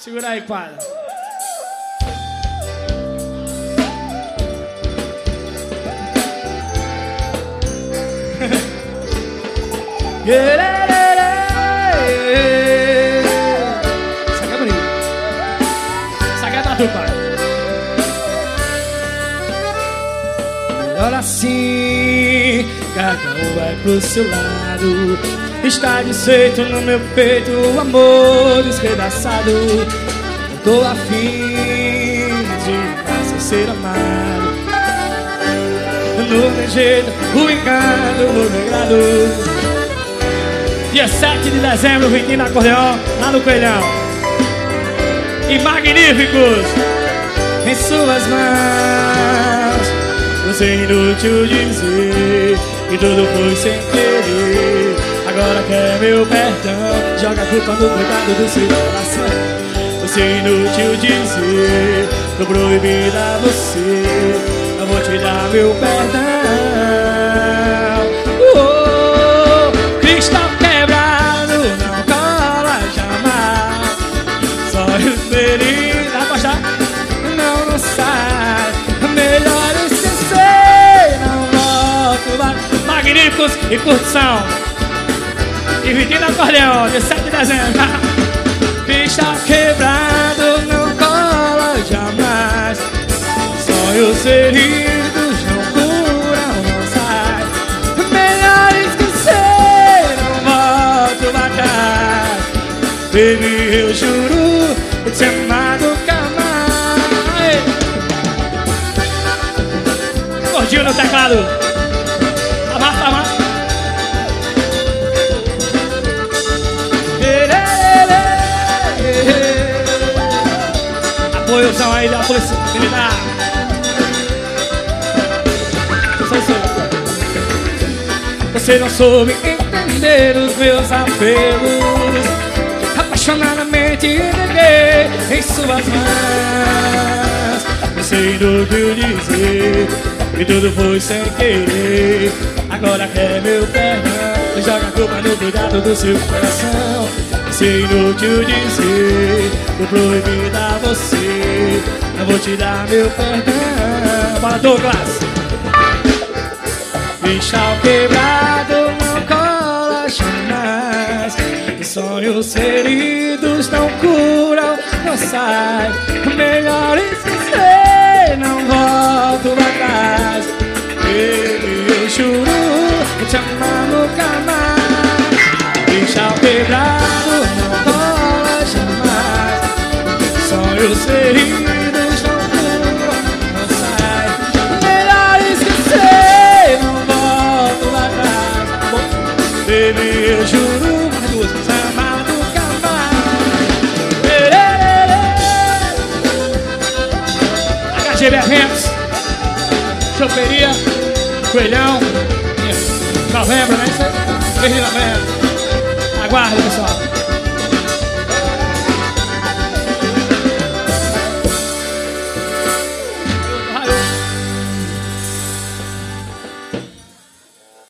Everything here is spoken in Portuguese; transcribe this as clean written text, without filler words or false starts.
Segura aí, quadra. Isso aqui é bonito. Isso aqui é tatu, pai. Melhor assim, cada um vai pro seu lado. Está desfeito no meu peito o amor despedaçado. Não tô afim de ficar sem ser amado. No meu jeito, o engano, no meu grado. Dia 7 de dezembro, Vitinho Acordeon, lá no Coelhão. E magníficos em suas mãos. Você é inútil dizer que tudo foi sem querer. Agora quer meu perdão, joga a culpa no cuidado do seu coração. Você é inútil dizer, tô proibida a você. Eu vou te dar meu perdão. Cristal quebrado não cola jamais. Sonhos feridos, dá pra achar? Não sai. Melhor esquecer, não volto mais. Magníficos e curtição. E Vitinho Acordeon, de 7 de dezembro. Cristal quebrado não cola jamais. Sonhos feridos não curam, não sai. Melhor esquecer, não volto pra trás. Baby, eu juro, vou te amar nunca mais. Gordinho no teclado. Amar. Apoiozão aí da Polícia Militar. Você não soube entender os meus apelos. Apaixonadamente entreguei em suas mãos. Você inútil dizer que tudo foi sem querer. Agora quer meu perdão, joga a culpa no cuidado do seu coração. Você inútil dizer, tô proibida a você. Não vou te dar meu perdão. Bora, Douglas. Cristal quebrado não cola jamais. Sonhos feridos não curam, não sai. Melhor esquecer, não volto atrás. Baby, eu juro, vou te amar nunca mais. Cristal quebrado não cola jamais. Sonhos feridos não curam, não sai. Melhor esquecer, não volto atrás. Baby, eu juro, mais duas, vou te amar nunca mais. HGB Eventos, Choperia, Coelhão, novembro, né? 3 de novembro. Aguarde, pessoal.